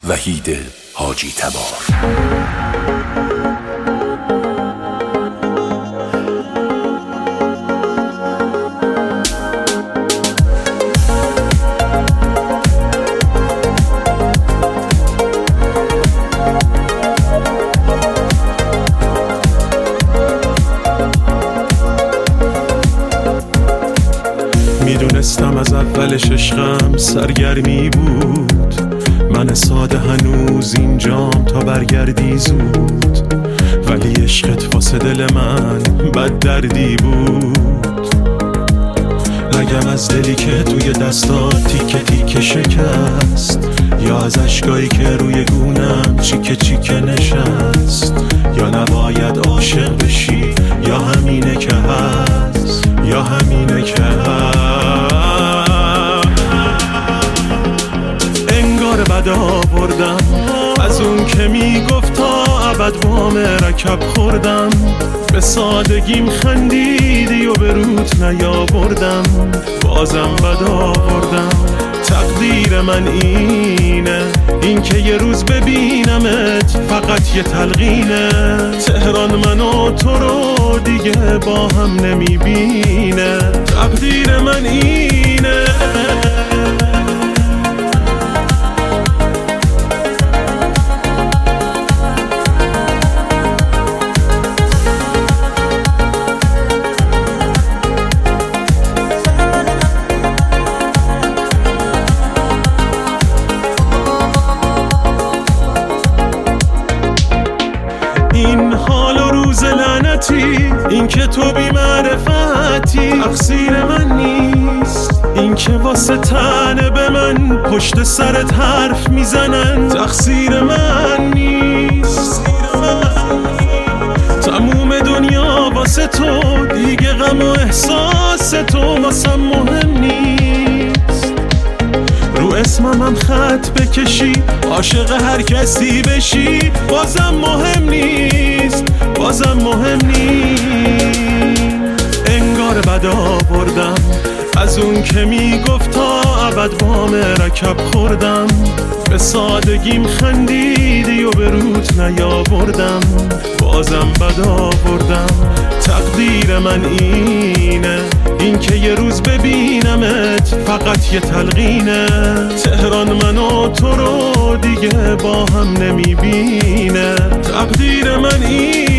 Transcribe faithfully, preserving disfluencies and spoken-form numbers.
وحید حاجی تبار. میدونستم از اولش عشقم سرگرمی بود، من ساده هنوز اینجام تا برگردی زود، ولی عشقت واسه دل من بد دردی بود. نگم از دلی که توی دستات تیکه تیکه شکست، یا از اشکایی که روی گونم چیکه چیکه نشست. یا نباید عاشق بشی، یا همینه که هست، یا همینه که هست. انگار بد آوردم از اون که میگفت تا ابد وام رکب خوردم. به سادگیم خندیدی و به روت نیاوردم، بازم بد آوردم. تقدیر من اینه، این که یه روز ببینمت فقط یه تلقینه. تهران من و تو رو دیگه با هم نمیبینه. تقدیر من اینه. این حال و روز لعنتی، این که تو بی معرفتی، تقصیر من نیست. این که واسه تنه به من پشت سرت حرف میزنن، تقصیر من نیست. تموم دنیا واسه تو، دیگه غم و احساس تو واسم مهم نیست. رو اسمم هم خط بکشی، عاشق هر کسی بشی، بازم مهم نیست، بازم مهم نیست. انگار بد آوردم از اون که میگفت تا ابد وام رکب خوردم. به سادگیم خندیدی و به روت نیاوردم، بازم بد آوردم. تقدیر من اینه، این که یه روز ببینمت فقط یه تلقینه. تهران من و تو رو دیگه با هم نمیبینه. تقدیر من اینه.